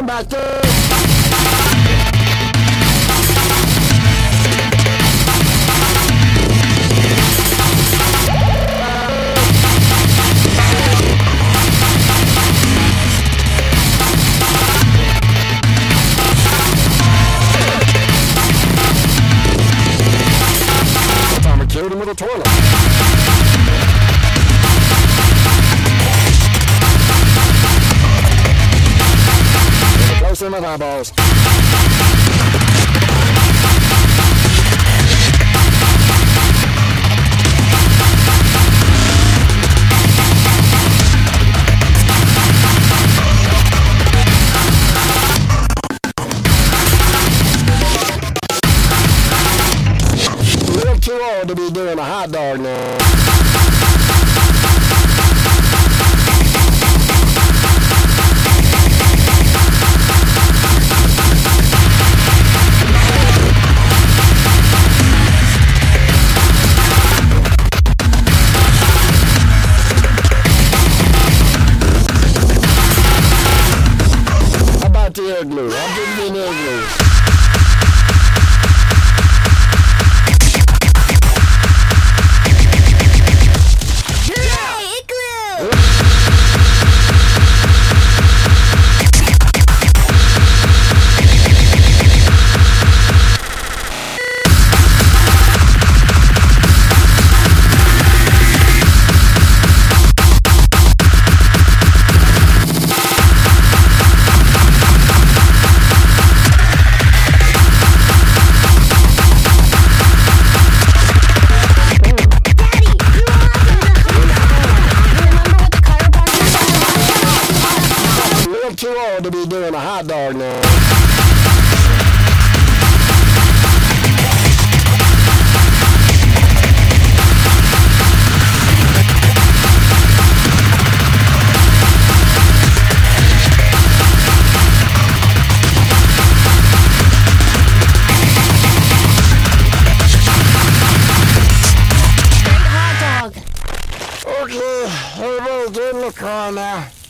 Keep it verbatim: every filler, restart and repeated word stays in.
come back there. Time I killed him with a toilet. Close in my eyeballs. You're too old to be doing a hot dog now. The igloo. I'm giving you an igloo. Yay, igloo! Too old to be doing a hot dog now. Great hot dog. Okay, everybody's getting in the car now.